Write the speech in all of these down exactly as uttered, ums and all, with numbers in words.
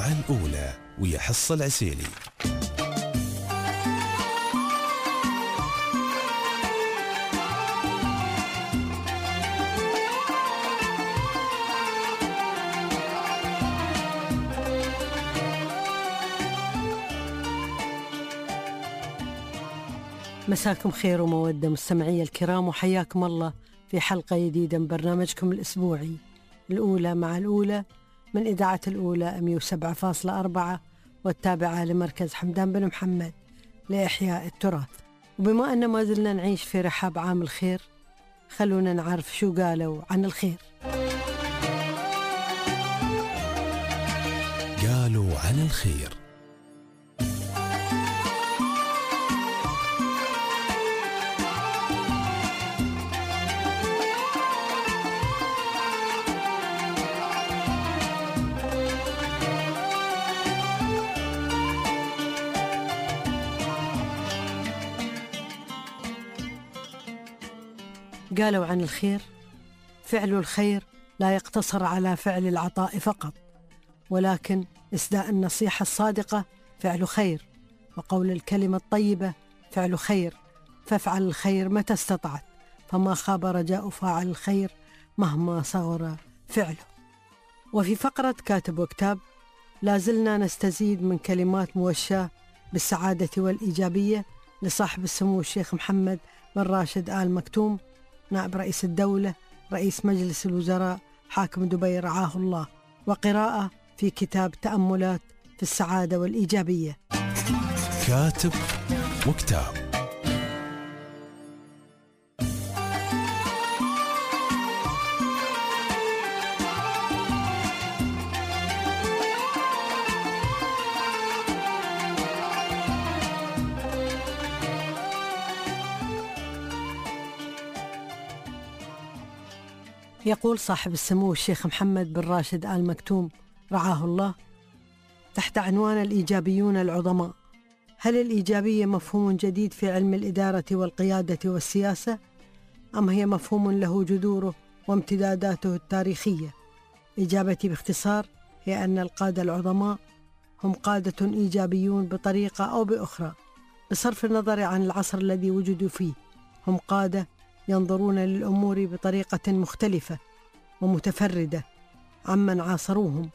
مع الأولى ويا حصة العسيلي. مساكم خير ومودة مستمعي الكرام، وحياكم الله في حلقة جديدة من برنامجكم الأسبوعي الأولى مع الأولى من إذاعة الأولى مئة وسبعة فاصلة أربعة والتابعة لمركز حمدان بن محمد لإحياء التراث. وبما أن ما زلنا نعيش في رحاب عام الخير، خلونا نعرف شو قالوا عن الخير. قالوا عن الخير. قالوا عن الخير: فعل الخير لا يقتصر على فعل العطاء فقط، ولكن إسداء النصيحة الصادقة فعل خير، وقول الكلمة الطيبة فعل خير، فافعل الخير متى استطعت، فما خاب رجاء فاعل الخير مهما صغر فعله. وفي فقرة كاتب وكتاب لازلنا نستزيد من كلمات موشاة بالسعادة والإيجابية لصاحب السمو الشيخ محمد بن راشد آل مكتوم، نائب رئيس الدولة، رئيس مجلس الوزراء، حاكم دبي رعاه الله، وقراءة في كتاب تأملات في السعادة والإيجابية. كاتب وكتاب. يقول صاحب السمو الشيخ محمد بن راشد آل مكتوم رعاه الله تحت عنوان الإيجابيون العظماء: هل الإيجابية مفهوم جديد في علم الإدارة والقيادة والسياسة، أم هي مفهوم له جذوره وامتداداته التاريخية؟ إجابتي باختصار هي أن القادة العظماء هم قادة إيجابيون بطريقة أو بأخرى، بصرف النظر عن العصر الذي وجدوا فيه. هم قادة ينظرون للأمور بطريقة مختلفة ومتفردة عمن عاصروهم،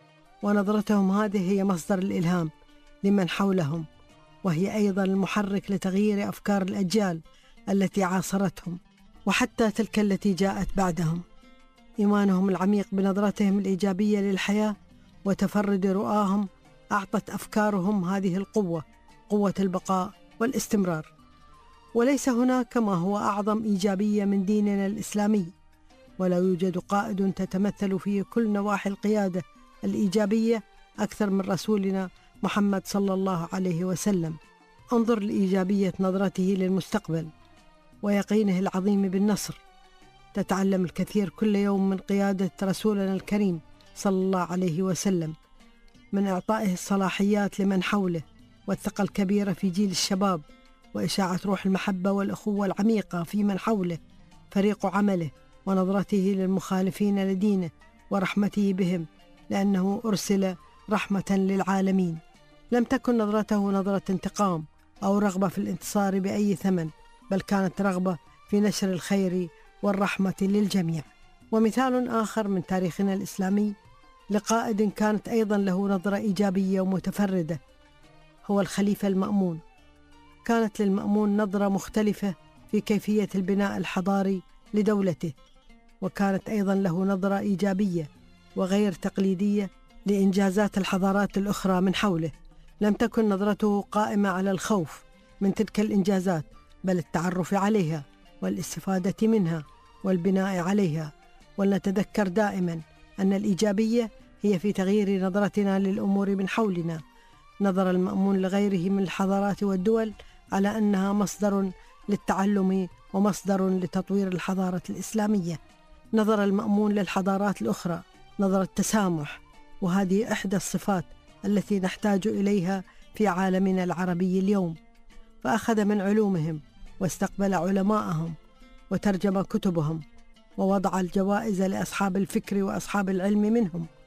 ونظرتهم هذه هي مصدر الإلهام لمن حولهم، وهي أيضا المحرك لتغيير أفكار الأجيال التي عاصرتهم وحتى تلك التي جاءت بعدهم. إيمانهم العميق بنظرتهم الإيجابية للحياة وتفرد رؤاهم أعطت أفكارهم هذه القوة، قوة البقاء والاستمرار. وليس هناك ما هو أعظم إيجابية من ديننا الإسلامي، ولا يوجد قائد تتمثل فيه كل نواحي القيادة الإيجابية أكثر من رسولنا محمد صلى الله عليه وسلم. انظر لإيجابية نظرته للمستقبل ويقينه العظيم بالنصر. تتعلم الكثير كل يوم من قيادة رسولنا الكريم صلى الله عليه وسلم، من إعطائه الصلاحيات لمن حوله، والثقة الكبيرة في جيل الشباب، وإشاعة روح المحبة والأخوة العميقة في من حوله، فريق عمله، ونظرته للمخالفين لدينه ورحمته بهم، لأنه أرسل رحمة للعالمين. لم تكن نظرته نظرة انتقام أو رغبة في الانتصار بأي ثمن، بل كانت رغبة في نشر الخير والرحمة للجميع. ومثال آخر من تاريخنا الإسلامي لقائد كانت أيضا له نظرة إيجابية ومتفردة هو الخليفة المأمون. كانت للمأمون نظرة مختلفة في كيفية البناء الحضاري لدولته، وكانت أيضا له نظرة إيجابية وغير تقليدية لإنجازات الحضارات الأخرى من حوله. لم تكن نظرته قائمة على الخوف من تلك الإنجازات، بل التعرف عليها والاستفادة منها والبناء عليها. ولنتذكر دائما أن الإيجابية هي في تغيير نظرتنا للأمور من حولنا. نظر المأمون لغيره من الحضارات والدول على أنها مصدر للتعلم ومصدر لتطوير الحضارة الإسلامية. نظر المأمون للحضارات الأخرى نظر التسامح، وهذه إحدى الصفات التي نحتاج إليها في عالمنا العربي اليوم. فأخذ من علومهم واستقبل علماءهم وترجم كتبهم، ووضع الجوائز لأصحاب الفكر وأصحاب العلم منهم،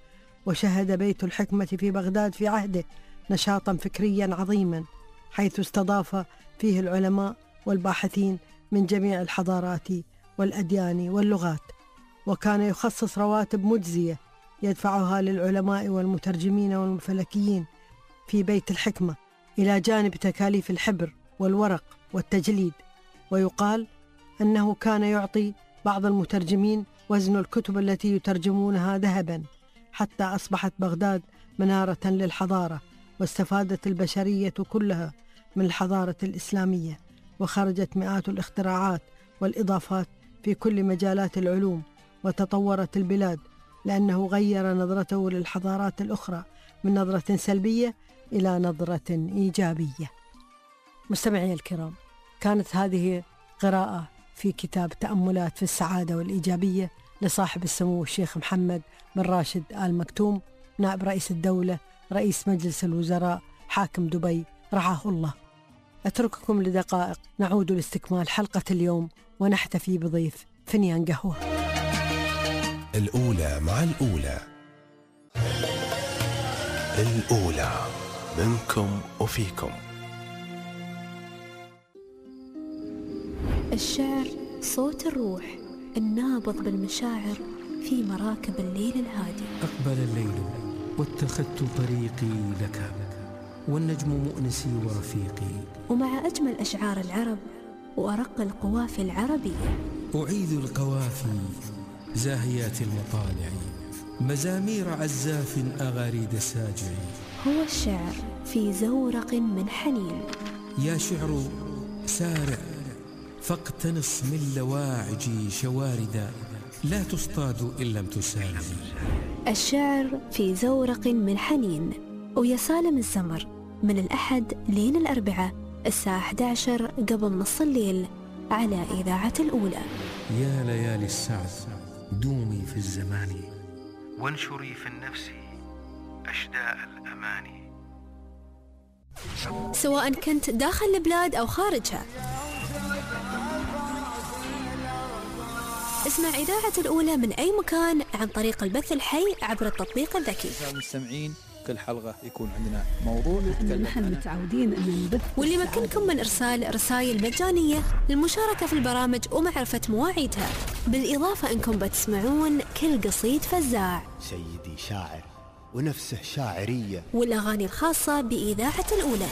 وشهد بيت الحكمة في بغداد في عهده نشاطا فكريا عظيما، حيث استضاف فيه العلماء والباحثين من جميع الحضارات والأديان واللغات، وكان يخصص رواتب مجزية يدفعها للعلماء والمترجمين والفلكيين في بيت الحكمة، إلى جانب تكاليف الحبر والورق والتجليد. ويقال أنه كان يعطي بعض المترجمين وزن الكتب التي يترجمونها ذهبا، حتى أصبحت بغداد منارة للحضارة، واستفادت البشرية كلها من الحضارة الإسلامية، وخرجت مئات الاختراعات والإضافات في كل مجالات العلوم، وتطورت البلاد لأنه غير نظرته للحضارات الأخرى من نظرة سلبية إلى نظرة إيجابية. مستمعي الكرام، كانت هذه قراءة في كتاب تأملات في السعادة والإيجابية لصاحب السمو الشيخ محمد بن راشد آل مكتوم، نائب رئيس الدولة، رئيس مجلس الوزراء، حاكم دبي، رعاه الله. أترككم لدقائق نعود لاستكمال حلقة اليوم ونحتفي بضيف فنيان قهوة. الأولى مع الأولى. الأولى منكم وفيكم. الشعر صوت الروح النابض بالمشاعر في مراكب الليل الهادي. أقبل الليل واتخذت طريقي لك، والنجم مؤنسي ورفيقي. ومع أجمل أشعار العرب وأرق القوافي العربية أعيد القوافي زاهيات المطالع، مزامير عزاف أغاريد ساجع. هو الشعر في زورق من حنين. يا شعر سارع فاقتنص من لواعجي شواردا، لا تصطاد إن لم تسالم. الشعر في زورق من حنين، ويا سالم الزمر من الأحد لين الأربعاء الساعة أحد عشر قبل نص الليل على إذاعة الأولى. يا ليالي السعد دومي في الزمان، وانشري في النفس أشداء الأماني. سواء كنت داخل البلاد أو خارجها، اسمع إذاعة الأولى من أي مكان عن طريق البث الحي عبر التطبيق الذكي. المستمعين كل حلقة يكون عندنا موضوع نتكلم نحن متعودين أن نبث، واللي يمكنكم من إرسال رسائل مجانية للمشاركة في البرامج ومعرفة مواعيدها، بالإضافة أنكم بتسمعون كل قصيد فزاع، سيدي شاعر ونفسه شاعرية، والأغاني الخاصة بإذاعة الأولى.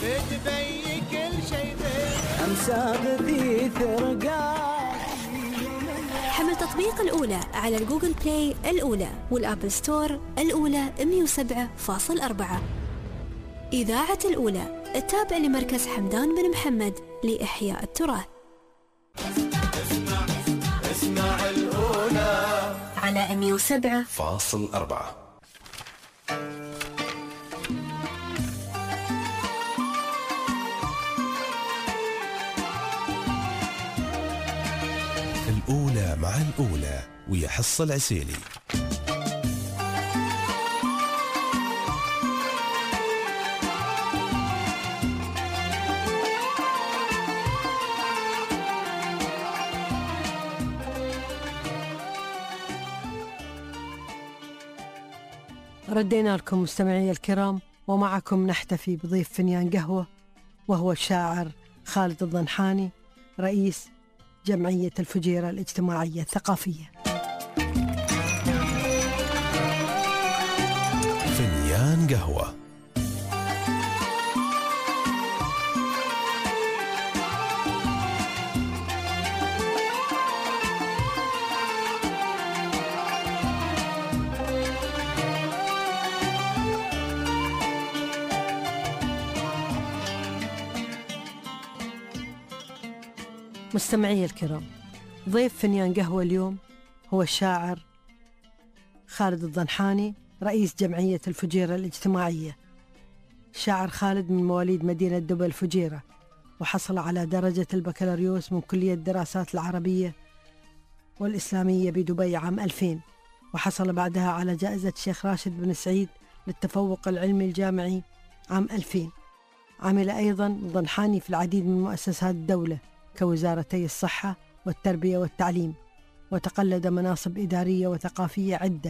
حمل تطبيق الأولى على الجوجل بلاي الأولى والآبل ستور الأولى مئة وسبعة فاصلة أربعة. إذاعة الأولى التابع لمركز حمدان بن محمد لإحياء التراث. اسمع, اسمع الأولى على مئة وسبعة فاصل أربعة. الأولى مع الأولى ويا حصة العسيلي. ردينا لكم مستمعي الكرام، ومعكم نحتفي بضيف فنيان قهوة، وهو الشاعر خالد الضنحاني، رئيس جمعية الفجيرة الاجتماعية الثقافية. فنيان قهوة. مستمعي الكرام، ضيف فنيان قهوة اليوم هو الشاعر خالد الضنحاني، رئيس جمعية الفجيرة الاجتماعية. الشاعر خالد من مواليد مدينة دبي الفجيرة، وحصل على درجة البكالوريوس من كلية الدراسات العربية والإسلامية بدبي عام ألفين، وحصل بعدها على جائزة الشيخ راشد بن سعيد للتفوق العلمي الجامعي عام ألفين. عمل أيضا الضنحاني في العديد من مؤسسات الدولة كوزارتي الصحة والتربية والتعليم، وتقلد مناصب إدارية وثقافية عدة،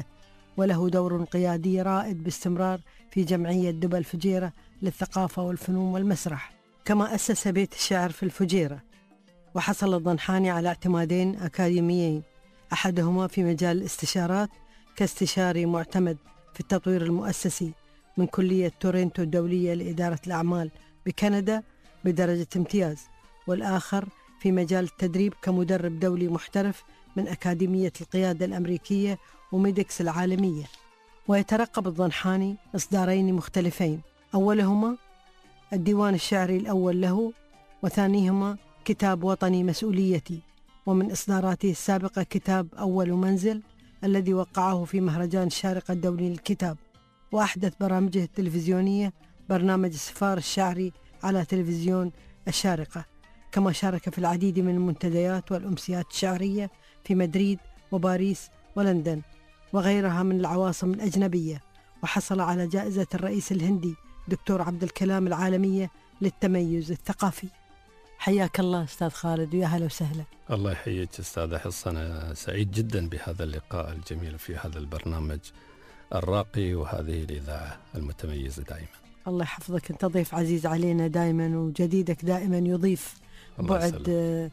وله دور قيادي رائد باستمرار في جمعية دبا الفجيرة للثقافة والفنون والمسرح. كما أسس بيت الشعر في الفجيرة. وحصل الضنحاني على اعتمادين أكاديميين، أحدهما في مجال الاستشارات كاستشاري معتمد في التطوير المؤسسي من كلية تورنتو الدولية لإدارة الأعمال بكندا بدرجة امتياز، والآخر في مجال التدريب كمدرب دولي محترف من أكاديمية القيادة الأمريكية وميدكس العالمية. ويترقب الضنحاني إصدارين مختلفين، أولهما الديوان الشعري الأول له، وثانيهما كتاب وطني مسؤوليتي، ومن إصداراته السابقة كتاب أول منزل الذي وقعه في مهرجان الشارقة الدولي للكتاب. وأحدث برامجه التلفزيونية برنامج السفار الشعري على تلفزيون الشارقة، كما شارك في العديد من المنتديات والأمسيات الشعرية في مدريد وباريس ولندن وغيرها من العواصم الأجنبية، وحصل على جائزة الرئيس الهندي دكتور عبد الكلام العالمية للتميز الثقافي. حياك الله أستاذ خالد، ويا هلا وسهلا. الله يحييك أستاذ حصن، أنا سعيد جدا بهذا اللقاء الجميل في هذا البرنامج الراقي وهذه الإذاعة المتميزة دائما. الله يحفظك، أنت ضيف عزيز علينا دائما، وجديدك دائما يضيف بعد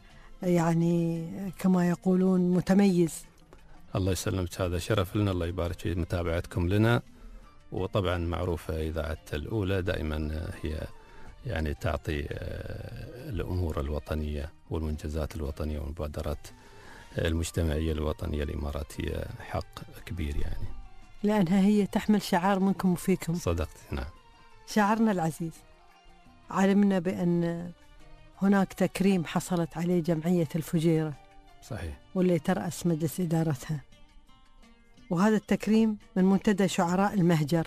يعني كما يقولون متميز. الله يسلمك، هذا شرف لنا، الله يبارك في متابعتكم لنا. وطبعا معروفة إذاعة الأولى دائما هي يعني تعطي الأمور الوطنية والمنجزات الوطنية والمبادرات المجتمعية الوطنية الإماراتية حق كبير، يعني لأنها هي تحمل شعار منكم وفيكم. صدقت، نعم. شاعرنا العزيز، علمنا بأن هناك تكريم حصلت عليه جمعية الفجيرة، صحيح، واللي ترأس مجلس إدارتها، وهذا التكريم من منتدى شعراء المهجر.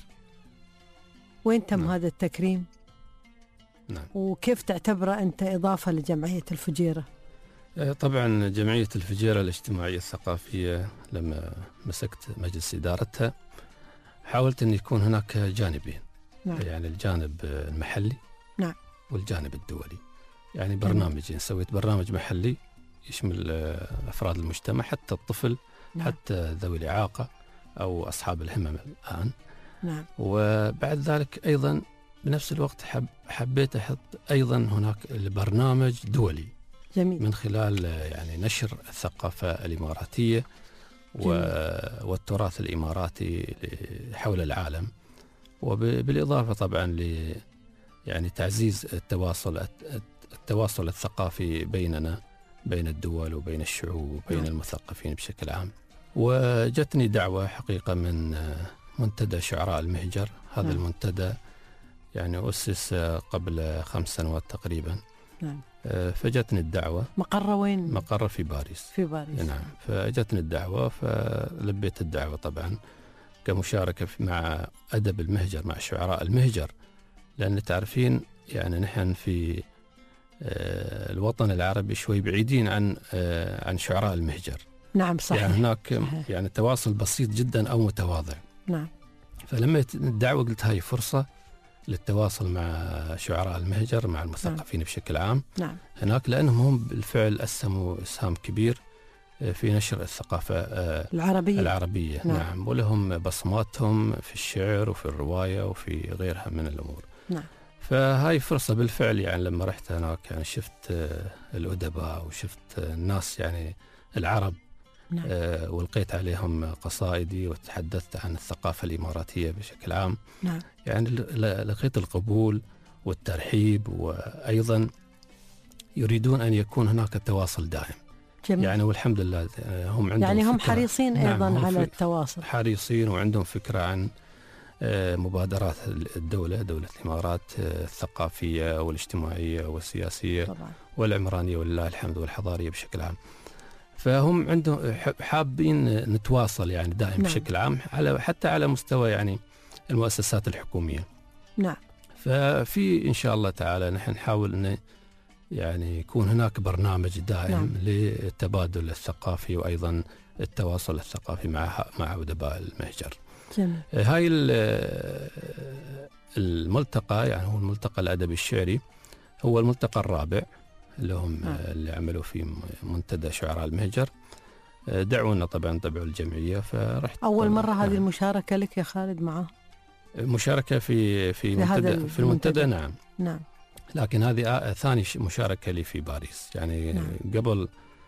وين تم نعم. هذا التكريم؟ نعم. وكيف تعتبره أنت إضافة لجمعية الفجيرة؟ طبعا جمعية الفجيرة الاجتماعية الثقافية لما مسكت مجلس إدارتها حاولت أن يكون هناك جانبين. نعم. يعني الجانب المحلي، نعم، والجانب الدولي. يعني برنامجين، سويت برنامج محلي يشمل أفراد المجتمع حتى الطفل، نعم، حتى ذوي الإعاقة أو أصحاب الهمم الآن. نعم. وبعد ذلك أيضا بنفس الوقت حب حبيت أحط أيضا هناك البرنامج دولي. جميل. من خلال يعني نشر الثقافة الإماراتية والتراث الإماراتي حول العالم، وبالإضافة طبعا ل يعني تعزيز التواصل التواصل الثقافي بيننا، بين الدول وبين الشعوب وبين نعم. المثقفين بشكل عام. وجتني دعوة حقيقة من منتدى شعراء المهجر. هذا نعم. المنتدى يعني أسس قبل خمس سنوات تقريبا. نعم. فجتني الدعوة. مقر وين؟ مقر في باريس. في باريس. نعم. فجتني الدعوة فلبيت الدعوة طبعا كمشاركة مع أدب المهجر، مع شعراء المهجر، لأن تعرفين يعني نحن في الوطن العربي شوي بعيدين عن عن شعراء المهجر. نعم صحيح. يعني هناك صحيح. يعني تواصل بسيط جدا أو متواضع. نعم. فلما الدعوة قلت هاي فرصة للتواصل مع شعراء المهجر، مع المثقفين نعم. بشكل عام. نعم. هناك لأنهم هم بالفعل أسهموا إسهام كبير في نشر الثقافة العربية, العربية. نعم. نعم. ولهم بصماتهم في الشعر وفي الرواية وفي غيرها من الأمور. نعم. فهاي فرصة بالفعل، يعني لما رحت هناك يعني شفت الأدباء وشفت الناس يعني العرب. نعم. آه والقيت عليهم قصائدي وتحدثت عن الثقافة الإماراتية بشكل عام. نعم. يعني لقيت القبول والترحيب، وأيضا يريدون أن يكون هناك تواصل دائم. جميل. يعني والحمد لله هم عندهم يعني هم فكرة. حريصين نعم أيضا على التواصل، حريصين وعندهم فكرة عن مبادرات الدولة، دولة الإمارات الثقافية والاجتماعية والسياسية طبعا. والعمرانية ولله الحمد والحضارية بشكل عام. فهم عندهم حابين نتواصل يعني دائما. نعم. بشكل عام على حتى على مستوى يعني المؤسسات الحكومية. نعم. ففي إن شاء الله تعالى نحن نحاول أن يعني يكون هناك برنامج دائم. نعم. للتبادل الثقافي وأيضا التواصل الثقافي مع مع أدباء المهجر. جميل. هاي الملتقى يعني هو الملتقى الأدبي الشعري، هو الملتقى الرابع اللي هم نعم. اللي عملوا في منتدى شعراء المهجر. دعونا طبعا تبع الجمعية فرحت. أول مرة هذه نعم. المشاركة لك يا خالد معه؟ مشاركة في في, في منتدى في المنتدى نعم. نعم. لكن هذه ثاني مشاركة لي في باريس يعني. نعم. قبل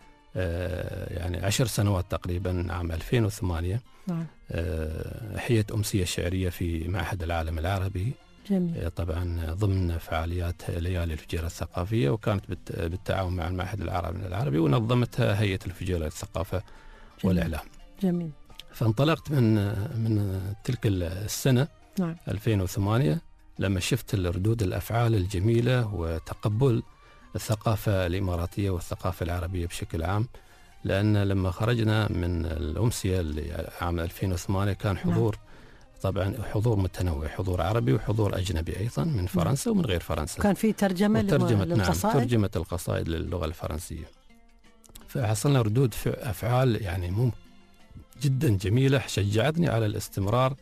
آه يعني عشر سنوات تقريبا عام ألفين وثمانية. نعم. آه حيت أمسية شعرية في معهد العالم العربي. جميل. آه طبعا ضمن فعاليات ليالي الفجيرة الثقافية، وكانت بالتعاون مع المعهد العربي العربي ونظمتها هيئة الفجيرة للثقافة والإعلام. جميل. فانطلقت من من تلك السنة. نعم. ألفين وثمانية لما شفت الردود الأفعال الجميلة وتقبل الثقافة الإماراتية والثقافة العربية بشكل عام، لأن لما خرجنا من الأمسية عام ألفين وثمانية كان حضور. نعم. طبعا حضور متنوع، حضور عربي وحضور أجنبي أيضا من فرنسا. نعم. ومن غير فرنسا. كان في ترجمة للقصائد. نعم ترجمة القصائد للغة الفرنسية. فحصلنا ردود أفعال يعني مم جدا جميلة شجعتني على الاستمرار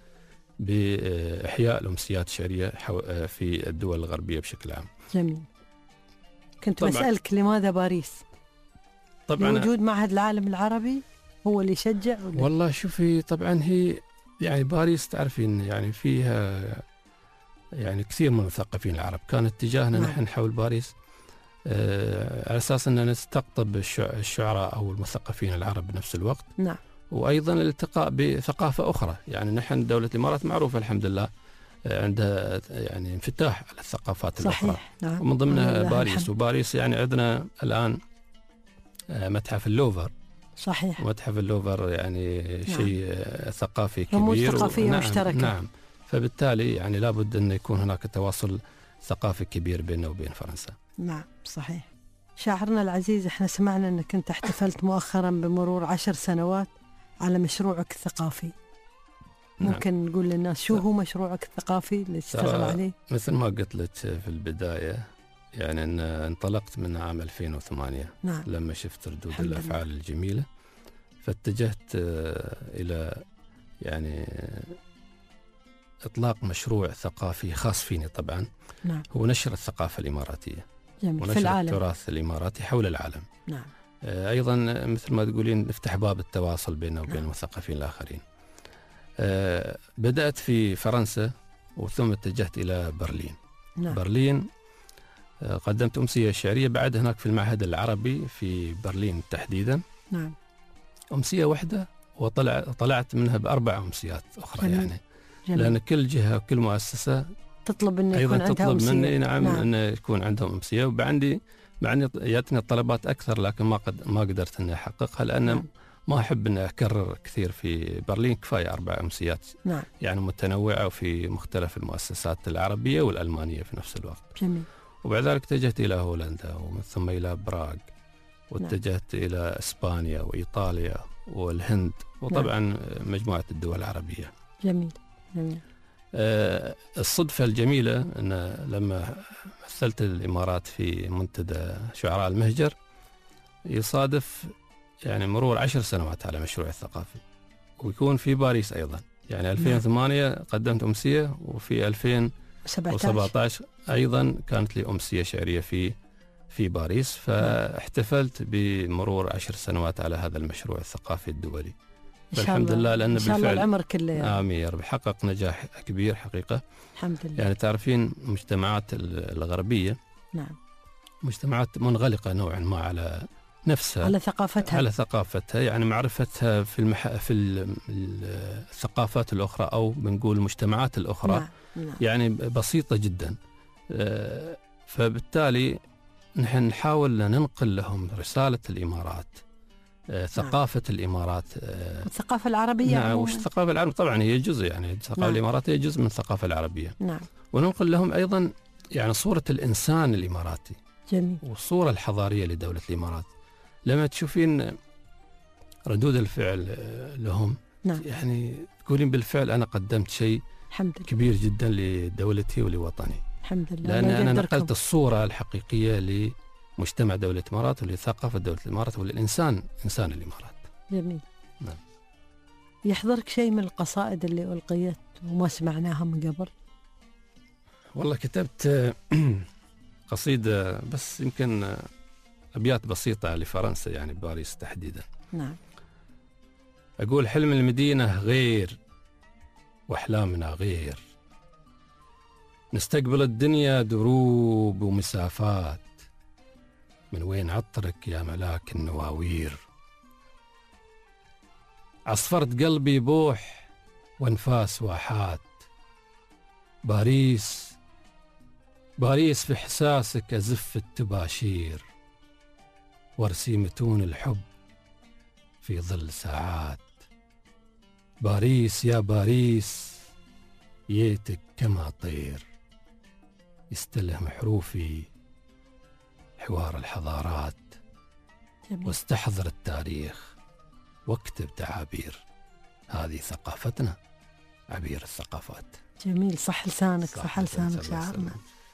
بإحياء الأمسيات الشعرية في الدول الغربية بشكل عام. جميل. كنت بسألك لماذا باريس؟ طبعا وجود معهد العالم العربي هو اللي يشجع ولا؟ والله شوفي طبعا هي يعني باريس تعرفين يعني فيها يعني كثير من المثقفين العرب، كان اتجاهنا نعم. نحن حول باريس آه على أساس أن نستقطب الشعراء أو المثقفين العرب بنفس الوقت. نعم. وأيضا الالتقاء بثقافة أخرى. يعني نحن دولة الإمارات معروفة الحمد لله عندها يعني انفتاح على الثقافات صحيح. الأخرى. نعم. ومن ضمنها باريس الحمد. وباريس يعني عندنا الآن متحف اللوفر. صحيح. متحف اللوفر يعني نعم. شيء ثقافي كبير. رموز ثقافية نعم مشتركة. نعم. فبالتالي يعني لابد أن يكون هناك تواصل ثقافي كبير بيننا وبين فرنسا. نعم صحيح. شاعرنا العزيز، احنا سمعنا أنك أنت احتفلت مؤخرا بمرور عشر سنوات على مشروعك الثقافي. ممكن نعم. نقول للناس شو هو مشروعك الثقافي اللي تشتغل عليه؟ مثل ما قلت لك في البداية يعني أن انطلقت من عام ألفين وثمانية. نعم. لما شفت ردود الأفعال الجميلة فاتجهت إلى يعني إطلاق مشروع ثقافي خاص فيني طبعا. نعم. هو نشر الثقافة الإماراتية. جميل. ونشر في العالم. التراث الإماراتي حول العالم. نعم. أيضا مثل ما تقولين نفتح باب التواصل بيننا وبين نعم. المثقفين الآخرين. أه بدأت في فرنسا وثم اتجهت إلى برلين. نعم. برلين أه قدمت أمسية شعرية بعد هناك في المعهد العربي في برلين تحديدا. نعم. أمسية واحدة وطلع طلعت منها بأربع أمسيات أخرى. جميل. يعني جميل. لأن كل جهة وكل مؤسسة تطلب أن يكون عندها تطلب أمسية. مني نعم, نعم. أن يكون عندهم أمسية، وبعندي معني جاتني الطلبات أكثر لكن ما قد ما قدرت أن أحققها لأن نعم. ما أحب أن أكرر كثير. في برلين كفاية أربع أمسيات. نعم. يعني متنوعة وفي مختلف المؤسسات العربية والألمانية في نفس الوقت. جميل. وبعد ذلك اتجهت إلى هولندا ومن ثم إلى براغ واتجهت نعم. إلى إسبانيا وإيطاليا والهند وطبعا نعم. مجموعة الدول العربية. جميل. جميل. آه الصدفة الجميلة أن لما مثلت الإمارات في منتدى شعراء المهجر يصادف يعني مرور عشر سنوات على مشروع الثقافي ويكون في باريس أيضا. يعني ألفين وثمانية نعم. قدمت أمسية، وفي ألفين وسبعة عشر أيضا كانت لي أمسية شعرية في في باريس. فاحتفلت بمرور عشر سنوات على هذا المشروع الثقافي الدولي. الحمد لله لأن بالفعل إن شاء الله العمر كله يعني. آمين يا رب. حقق نجاح كبير حقيقة. الحمد لله. يعني تعرفين المجتمعات الغربية نعم مجتمعات منغلقة نوعا ما على نفسها، على ثقافتها على ثقافتها يعني معرفتها في المح... في الثقافات الأخرى أو بنقول المجتمعات الأخرى. نعم. نعم. يعني بسيطة جدا. فبالتالي نحن نحاول ننقل لهم رسالة الإمارات، ثقافة نعم. الإمارات، الثقافة العربية. نعم. وش الثقافة العربية طبعا هي جزء، يعني الثقافة نعم. الإماراتية جزء من الثقافة العربية. نعم. وننقل لهم أيضا يعني صورة الإنسان الإماراتي. جميل. والصورة الحضارية لدولة الإمارات. لما تشوفين ردود الفعل لهم نعم. يعني تقولين بالفعل أنا قدمت شيء كبير جدا لدولتي ولوطني. الحمد لله. لأن أنا نقلت الصورة الحقيقية لمجتمع دولة الإمارات ولثقافة دولة الإمارات وللإنسان إنسان الإمارات. جميل. نعم. يحضرك شيء من القصائد اللي ألقيت وما سمعناها من قبل؟ والله كتبت قصيدة بس يمكن أبيات بسيطة لفرنسا يعني باريس تحديدا. نعم. أقول حلم المدينة غير وأحلامنا غير، نستقبل الدنيا دروب ومسافات، من وين عطرك يا ملاك النواوير؟ عصفرت قلبي بوح وانفاس واحات، باريس باريس في إحساسك أزف التباشير، وارسي متون الحب في ظل ساعات. باريس يا باريس ييتك كما طير، يستلهم حروفي حوار الحضارات، جميل. واستحضر التاريخ واكتب تعابير، هذه ثقافتنا، عبير الثقافات. جميل، صح لسانك، صح صح لسانك لسانك. شعرنا.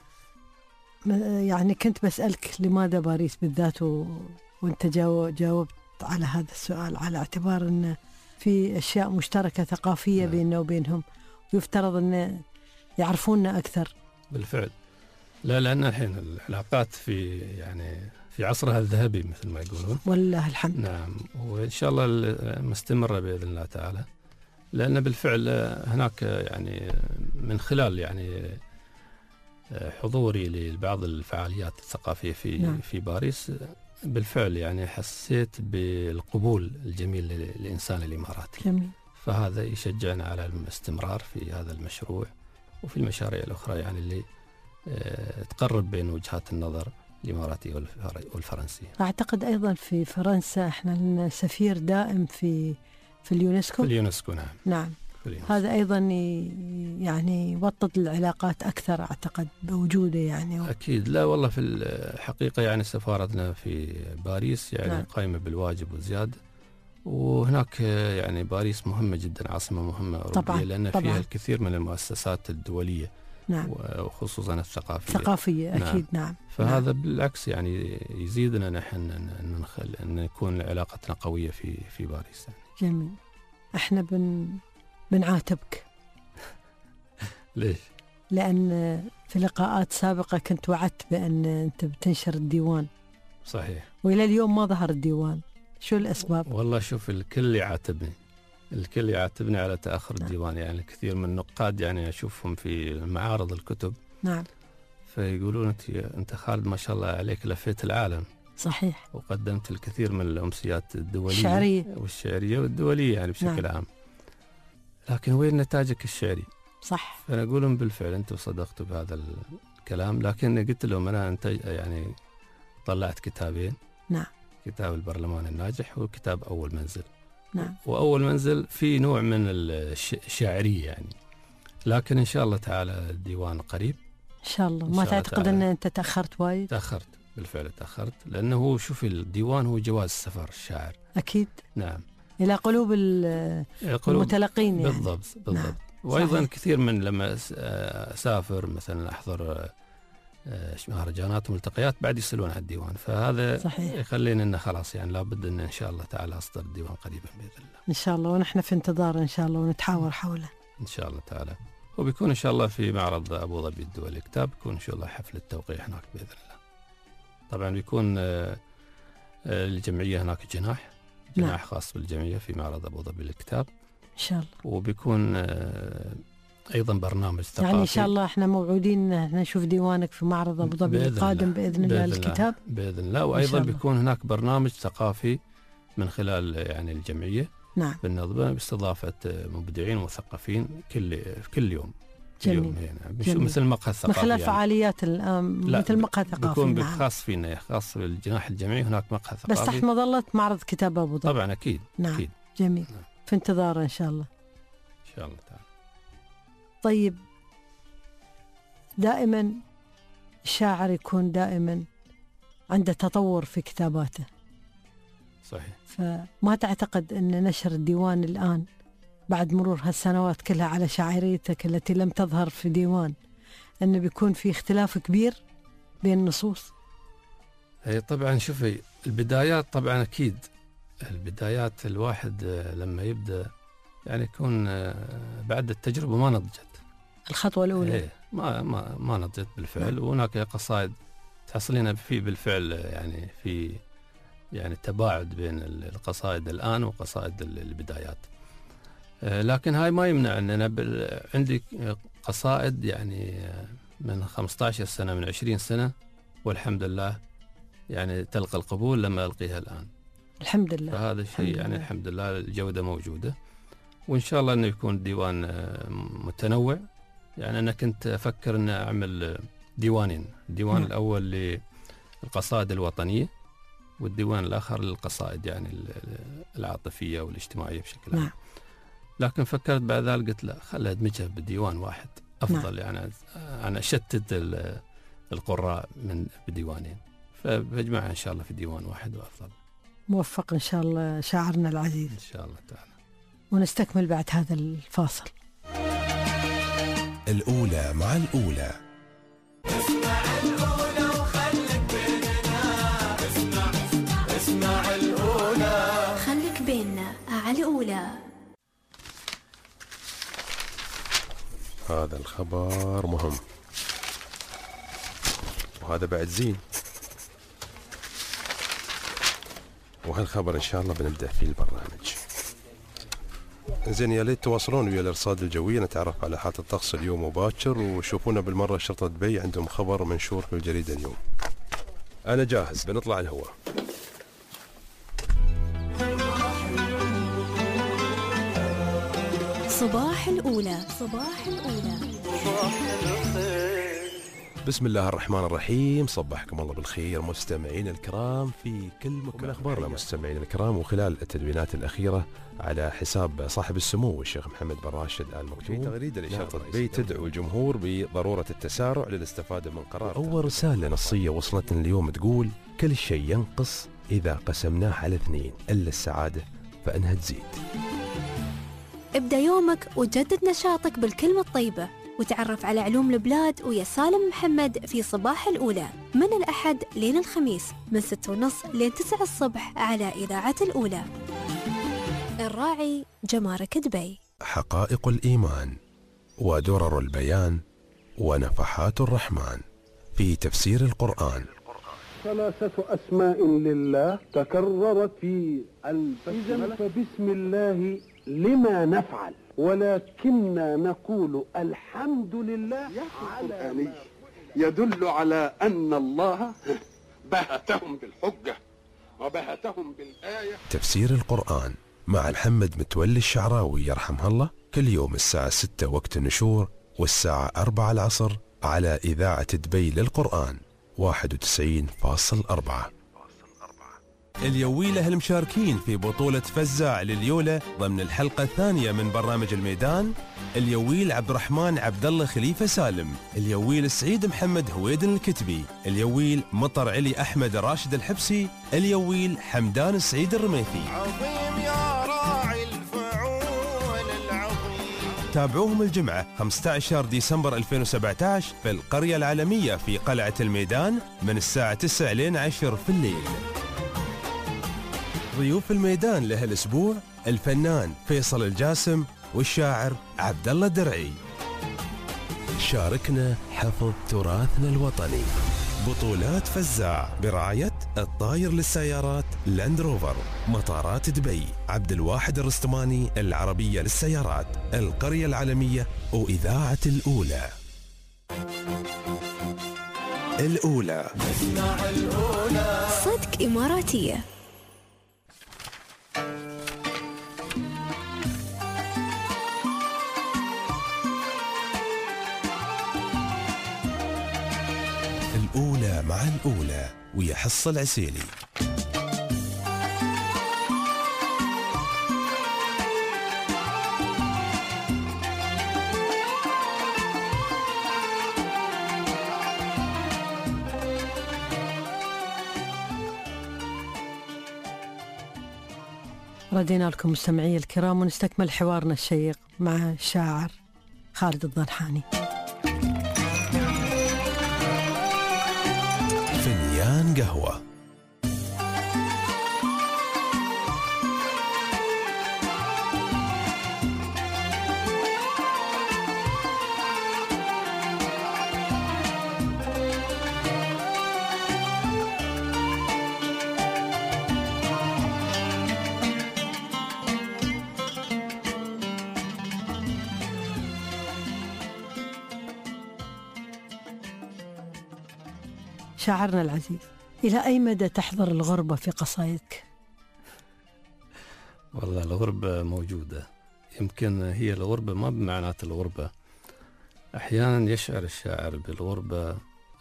م- يعني كنت بسألك لماذا باريس بالذات و... وانت جاو... جاوبت على هذا السؤال على اعتبار أن في أشياء مشتركة ثقافية نعم. بيننا وبينهم، ويفترض أن يعرفوننا أكثر. بالفعل، لا لأن الحين العلاقات في يعني في عصرها الذهبي مثل ما يقولون، والله الحمد. نعم، وإن شاء الله مستمرة بإذن الله تعالى، لأن بالفعل هناك يعني من خلال يعني حضوري لبعض الفعاليات الثقافية في نعم. في باريس، بالفعل يعني حسيت بالقبول الجميل للإنسان الإماراتي. جميل. فهذا يشجعنا على الاستمرار في هذا المشروع وفي المشاريع الأخرى يعني اللي اه تقرب بين وجهات النظر الإماراتية والفرنسية. أعتقد أيضا في فرنسا إحنا لنا سفير دائم في في اليونسكو. في اليونسكو نعم. نعم. في اليونسكو. هذا أيضا يعني يوطد العلاقات أكثر أعتقد بوجوده يعني. أكيد، لا والله في الحقيقة يعني سفارتنا في باريس يعني نعم. قائمة بالواجب وزيادة، وهناك يعني باريس مهمة جدا، عاصمة مهمة أوروبية، طبعاً. لأن طبعاً. فيها الكثير من المؤسسات الدولية. نعم. وخصوصا الثقافية. ثقافية أكيد. نعم. نعم. فهذا نعم. بالعكس يعني يزيدنا نحن أن نخل أن يكون علاقتنا قوية في في باريس. جميل. احنا بن بنعاتبك. ليش؟ لأن في لقاءات سابقة كنت وعدت بأن أنت بتنشر الديوان. صحيح. وإلى اليوم ما ظهر الديوان، شو الأسباب؟ والله شوف، الكل يعاتبني، الكل يعاتبني على تأخر نعم. الديوان، يعني كثير من النقاد يعني أشوفهم في معارض الكتب. نعم. فيقولون أنت أنت خالد ما شاء الله عليك لفيت العالم. صحيح. وقدمت الكثير من الأمسيات الدولية الشعرية والشعرية والدولية يعني بشكل نعم. عام، لكن وين نتاجك الشعري؟ صح. فأنا أقول لهم بالفعل أنتم صدقتوا بهذا الكلام، لكن قلت لهم أنا أنتج يعني طلعت كتابين. نعم. كتاب البرلمان الناجح وكتاب أول منزل. نعم. وأول منزل في نوع من الشاعرية يعني، لكن إن شاء الله تعالى الديوان قريب إن شاء الله. إن ما شاء الله تعتقد تعالى. أن أنت تأخرت وايد؟ تأخرت بالفعل، تأخرت لأنه هو شوف الديوان هو جواز سفر الشاعر. أكيد. نعم. إلى قلوب ال- قلوب المتلقين يعني. بالضبط بالضبط. نعم. وأيضا صحيح. كثير من لما أسافر مثلا أحضر مهرجانات وملتقيات بعد يسألون عن الديوان، فهذا صحيح. يخلينا إنه خلاص يعني لابد إن إن شاء الله تعالى أصدر الديوان قريبا بإذن الله. إن شاء الله، ونحن في انتظار إن شاء الله ونتحاور حوله إن شاء الله تعالى. وبيكون إن شاء الله في معرض أبو ظبي الدولي للكتاب، بيكون إن شاء الله حفل التوقيع هناك بإذن الله. طبعا بيكون الجمعية هناك جناح جناح نعم. خاص بالجمعية في معرض أبو ظبي للكتاب إن شاء الله. وبيكون أيضا برنامج ثقافي. يعني إن شاء الله إحنا موعودين إن نشوف ديوانك في معرض أبو ظبي القادم بإذن الله للكتاب. بإذن الله. وأيضا بيكون هناك برنامج ثقافي من خلال يعني الجمعية. نعم. بالنظمة باستضافة مبدعين ومثقفين كل كل يوم. جميل. يوم يعني مثل مقهى الثقافي. من خلال يعني. فعاليات الآن مثل مقهى ثقافي. بيكون نعم. خاص فينا خاص بالجناح الجمعي هناك مقهى ثقافي. بس تحت مظلة معرض كتاب أبو ظبي. طبعا أكيد. نعم. أكيد. جميل. نعم. في انتظار إن شاء الله. إن شاء الله تعالى. طيب، دائما الشاعر يكون دائما عنده تطور في كتاباته. صحيح. فما تعتقد أن نشر الديوان الآن بعد مرور هالسنوات كلها على شاعريتك التي لم تظهر في ديوان أنه بيكون في اختلاف كبير بين النصوص؟ هي طبعا شوفي البدايات طبعا أكيد البدايات الواحد لما يبدأ يعني يكون بعد التجربة ما نضجت الخطوة الأولى. إيه ما ما ما نضجت بالفعل. وهناك قصائد تحصلين فيه بالفعل يعني في يعني تباعد بين القصائد الآن وقصائد البدايات. لكن هاي ما يمنع أن أنا عندي قصائد يعني من خمسة عشر سنة من عشرين سنة والحمد لله يعني تلقى القبول لما ألقيها الآن الحمد لله. فهذا الشيء يعني الحمد لله الجودة موجودة، وإن شاء الله أنه يكون ديوان متنوع. يعني أنا كنت أفكر أن أعمل ديوانين، الديوان م. الأول للقصائد الوطنية والديوان الآخر للقصائد يعني العاطفية والاجتماعية بشكل عام. لكن فكرت بعد ذلك قلت لا خلها أدمجها بديوان واحد أفضل. نعم. يعني أنا أشتت القراء من بديوانين، فبجمعها إن شاء الله في ديوان واحد وأفضل. موفق إن شاء الله شاعرنا العزيز إن شاء الله تعالى. ونستكمل بعد هذا الفاصل. الأولى مع الأولى. اسمع الأولى وخليك بيننا. اسمع اسمع الأولى خليك بيننا على الأولى. هذا الخبر مهم وهذا بعد زين، وهالخبر إن شاء الله بنبدأ فيه البرنامج. زين، يا ليت تواصلون ويا الأرصاد الجوية نتعرف على حالة الطقس اليوم وباكر، وشوفونا بالمرة شرطة دبي عندهم خبر منشور في الجريدة اليوم. أنا جاهز، بنطلع الهواء. صباح الأولى. صباح الأولى. بسم الله الرحمن الرحيم. صبحكم الله بالخير مستمعين الكرام في كل مكان. من أخبارنا مستمعين الكرام وخلال التدوينات الأخيرة على حساب صاحب السمو الشيخ محمد بن راشد آل مكتوم، تغريدة لشرطة دبي تدعو الجمهور بضرورة التسارع للاستفادة من قرار. أول رسالة نصية وصلتنا اليوم تقول كل شيء ينقص إذا قسمناه على اثنين إلا السعادة فإنها تزيد. ابدأ يومك وجدد نشاطك بالكلمة الطيبة، وتعرف على علوم البلاد ويا سالم محمد في صباح الأولى من الأحد لين الخميس من ستة ونص لين تسعة الصبح على إذاعة الأولى. الراعي جمارك دبي. حقائق الإيمان ودرر البيان ونفحات الرحمن في تفسير القرآن. ثلاثة أسماء لله تكررت في البسملة، فبسم الله لما نفعل ولكننا نقول الحمد لله. القرآني يدل على أن الله بهتهم بالحجة وبهتهم بالآية. تفسير القرآن مع محمد متولي الشعراوي يرحمه الله كل يوم الساعة ستة وقت النشور والساعة أربعة العصر على إذاعة دبي للقرآن واحد وتسعين فاصل أربعة. اليويلة المشاركين في بطولة فزاع لليولة ضمن الحلقة الثانية من برنامج الميدان: اليويل عبد الرحمن عبد الله خليفة سالم، اليويل سعيد محمد هويد الكتبي، اليويل مطر علي أحمد راشد الحبسي، اليويل حمدان سعيد الرميثي. عظيم يا راعي الفعول العظيم. تابعوهم الجمعة خمسة عشر ديسمبر ألفين وسبعة عشر في القرية العالمية في قلعة الميدان من الساعة تسعة لين عشر في الليل. ضيوف الميدان لهالاسبوع الفنان فيصل الجاسم والشاعر عبد الله الدرعي. شاركنا حفظ تراثنا الوطني. بطولات فزاع برعاية الطاير للسيارات لاند روفر، مطارات دبي، عبد الواحد الرستماني العربية للسيارات، القرية العالمية وإذاعة الأولى. الأولى. اسمع الأولى. صدق إماراتية. الأولى مع الأولى ويا حصة العسيلي. ردينا لكم مستمعي الكرام ونستكمل حوارنا الشيق مع الشاعر خالد الضنحاني. فنيان قهوة. شاعرنا العزيز، إلى أي مدى تحضر الغربة في قصائدك؟ والله الغربة موجودة، يمكن هي الغربة ما بمعنات الغربة، أحيانا يشعر الشاعر بالغربة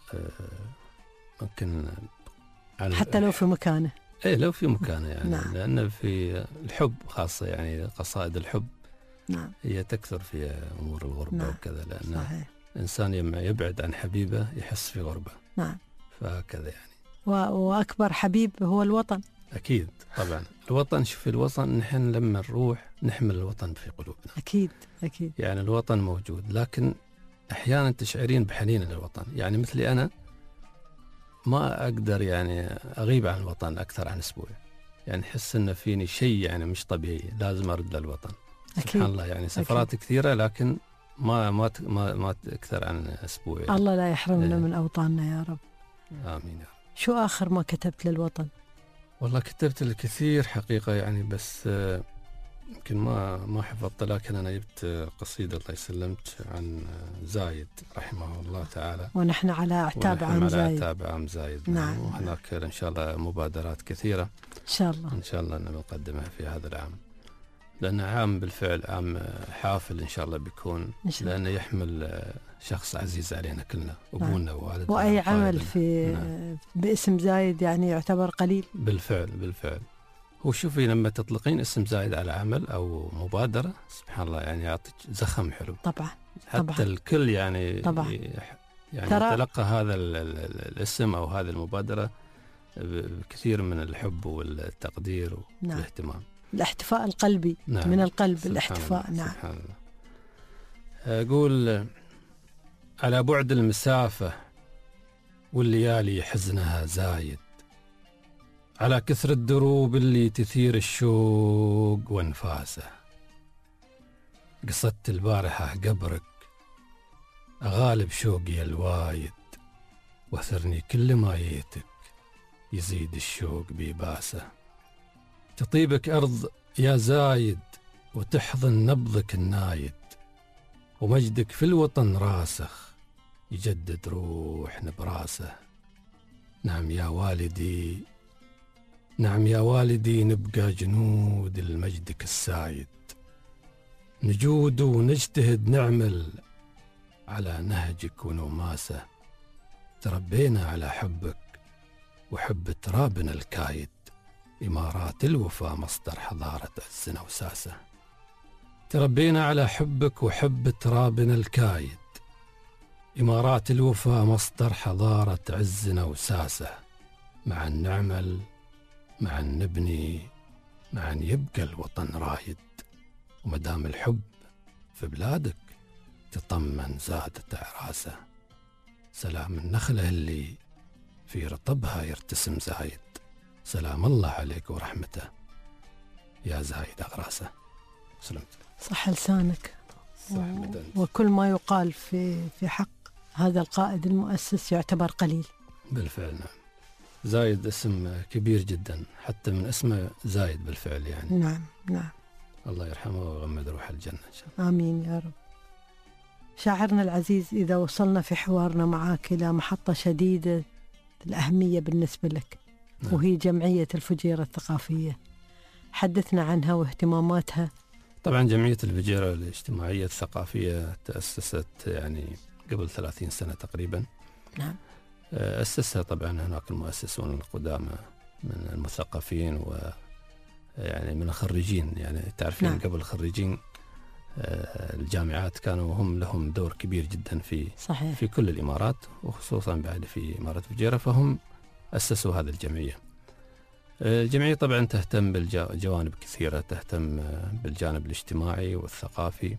ممكن حتى لو في مكانه. إيه لو في مكانه يعني نعم. لأن في الحب خاصة يعني قصائد الحب نعم. هي تكثر في أمور الغربة نعم. وكذا، لأن صحيح. الإنسان لما يبعد عن حبيبه يحس في غربة. نعم. فهكذا يعني. و... وأكبر حبيب هو الوطن. أكيد طبعا الوطن، شوف الوطن نحن لما نروح نحمل الوطن في قلوبنا. أكيد أكيد. يعني الوطن موجود، لكن أحيانا تشعرين بحنين للوطن، يعني مثلي أنا ما أقدر يعني أغيب عن الوطن أكثر عن أسبوع، يعني أحس إن فيني شيء يعني مش طبيعي، لازم أرد للوطن. أكيد. سبحان الله يعني سفرات أكيد. كثيرة، لكن ما ما ما ما أكثر عن أسبوع يعني. الله لا يحرمنا إيه. من أوطاننا يا رب. آمين يا رب. شو آخر ما كتبت للوطن؟ والله كتبت الكثير حقيقة يعني، بس يمكن ما ما حفظت، لكن أنا جبت قصيدة الله يسلمت عن زايد رحمه الله تعالى، ونحن على أعتاب عام زايد. على أعتاب عام زايد. نعم. وهناك إن شاء الله مبادرات كثيرة إن شاء الله إن شاء الله نقدمها في هذا العام، لأن عام بالفعل عام حافل إن شاء الله بيكون، لأنه يحمل شخص عزيز علينا كلنا، أبونا ووالدنا. وأي عمل في نعم. باسم زايد يعني يعتبر قليل. بالفعل بالفعل. هو شوفي لما تطلقين اسم زايد على عمل أو مبادرة سبحان الله يعني يعطيك زخم حلو. طبعا. حتى طبعا. الكل يعني طبعا. يعني تلقى هذا ال ال الاسم أو هذه المبادرة بكثير من الحب والتقدير نعم. والاهتمام. الاحتفاء القلبي. نعم. من القلب الاحتفاء. الله. نعم. سبحان الله. أقول على بعد المسافة والليالي حزنها زايد، على كثر الدروب اللي تثير الشوق وانفاسه، قصدت البارحة قبرك أغالب شوقي الوايد، وثرني كل ما جيتك يزيد الشوق بيباسه، تطيبك أرض يا زايد وتحضن نبضك النايد، ومجدك في الوطن راسخ يجدد روح نبراسه. نعم يا والدي نعم يا والدي نبقى جنود المجدك السايد، نجود ونجتهد نعمل على نهجك ونوماسه، تربينا على حبك وحب ترابنا الكايد، إمارات الوفا مصدر حضارة عزنا وساسة، تربينا على حبك وحب ترابنا الكايد، إمارات الوفا مصدر حضارة عزنا وساسة، معا نعمل معا نبني معا يبقى الوطن رايد، ومدام الحب في بلادك تطمن زادت عراسة، سلام النخلة اللي في رطبها يرتسم زايد، سلام الله عليك ورحمته يا زايد أغراسة. سلمت. صح لسانك. صح و... وكل ما يقال في في حق هذا القائد المؤسس يعتبر قليل. بالفعل نعم. زايد اسم كبير جدا، حتى من اسمه زايد بالفعل يعني. نعم نعم. الله يرحمه ويغمد روح الجنة إن شاء الله. آمين يا رب. شاعرنا العزيز، إذا وصلنا في حوارنا معك إلى محطة شديدة الأهمية بالنسبة لك، نعم. وهي جمعية الفجيرة الثقافية، حدثنا عنها واهتماماتها. طبعا جمعية الفجيرة الاجتماعية الثقافية تأسست يعني قبل ثلاثين سنة تقريبا. نعم. أسسها طبعا هناك المؤسسون القدامى من المثقفين و يعني من الخريجين، يعني تعرفين نعم. قبل الخريجين الجامعات كانوا هم لهم دور كبير جدا في صحيح. في كل الإمارات وخصوصا بعد في إمارة فجيرة، فهم أسسوا هذه الجمعية. الجمعية طبعا تهتم بالجوانب كثيرة، تهتم بالجانب الاجتماعي والثقافي،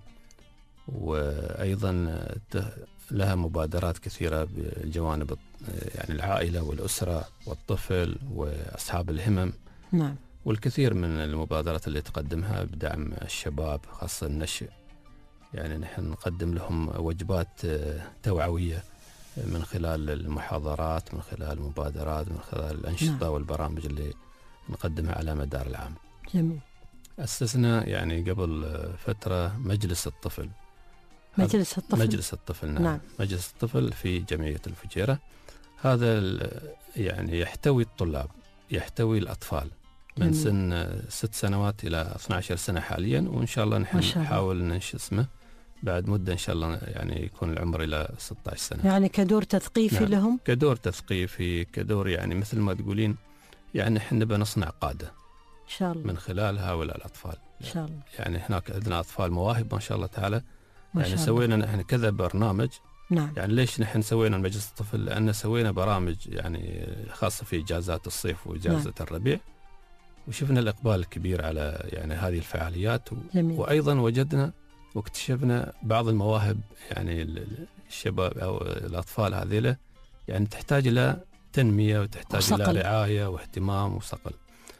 وأيضا لها مبادرات كثيرة بالجوانب يعني العائلة والأسرة والطفل وأصحاب الهمم. نعم. والكثير من المبادرات اللي تقدمها بدعم الشباب خاصة النشء، يعني نحن نقدم لهم وجبات توعوية من خلال المحاضرات، من خلال المبادرات، من خلال الأنشطة نعم. والبرامج اللي نقدمها على مدار العام. جميل. أسسنا يعني قبل فترة مجلس الطفل. مجلس الطفل. مجلس الطفل نعم. نعم. مجلس الطفل في جمعية الفجيرة. هذا يعني يحتوي الطلاب، يحتوي الأطفال من جميل. سن ست سنوات إلى اثنتي عشرة سنة حاليا، وإن شاء الله نحن نحاول ننشئ اسمه بعد مدة إن شاء الله يعني يكون العمر إلى ستة عشر سنة. يعني كدور تثقيفي نعم. لهم؟ كدور تثقيفي، كدور يعني مثل ما تقولين يعني إحنا نبى نصنع قادة إن شاء الله من خلال هؤلاء الأطفال. إن شاء الله. يعني هناك عندنا أطفال مواهب ما شاء الله تعالى. ما يعني شاء سوينا نحن كذا برنامج. نعم. يعني ليش نحن سوينا مجلس الطفل؟ لأن سوينا برامج يعني خاصة في إجازات الصيف وإجازة نعم. الربيع، وشفنا الإقبال الكبير على يعني هذه الفعاليات و... وأيضا وجدنا واكتشفنا بعض المواهب، يعني الشباب أو الأطفال هذيلا يعني تحتاج إلى تنمية وتحتاج وصقل. إلى رعاية واهتمام وصقل.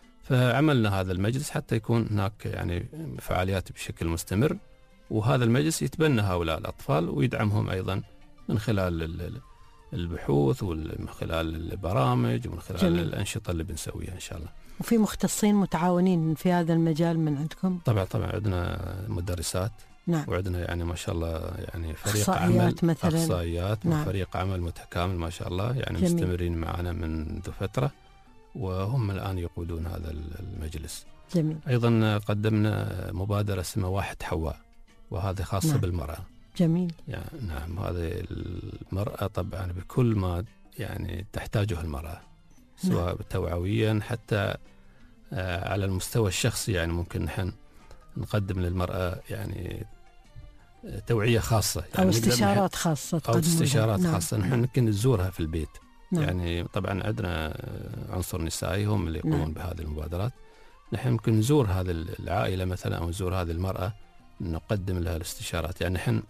فعملنا هذا المجلس حتى يكون هناك يعني فعاليات بشكل مستمر، وهذا المجلس يتبنى هؤلاء الأطفال ويدعمهم أيضا من خلال البحوث ومن خلال البرامج ومن خلال جميل. الأنشطة اللي بنسويها إن شاء الله. وفي مختصين متعاونين في هذا المجال من عندكم؟ طبعا طبعا عندنا مدرسات. نعم. وعندنا يعني ما شاء الله يعني فريق عمل مثلا أخصائيات نعم. وفريق عمل متكامل ما شاء الله، يعني جميل. مستمرين معنا منذ فترة وهم الآن يقودون هذا المجلس. جميل. أيضا قدمنا مبادرة اسمها واحد حواء، وهذه خاصة نعم. بالمرأة. جميل. يعني نعم، هذه المرأة طبعا بكل ما يعني تحتاجه المرأة، سواء نعم. توعويا حتى على المستوى الشخصي. يعني ممكن نحن نقدم للمرأة يعني توعية خاصة، يعني أو استشارات خاصة أو استشارات نعم. خاصة نحن ممكن نزورها في البيت. نعم. يعني طبعا عندنا عنصر نسائي هم اللي يقومون نعم. بهذه المبادرات. نحن ممكن نزور هذه العائلة مثلا أو نزور هذه المرأة، نقدم لها الاستشارات. يعني نحن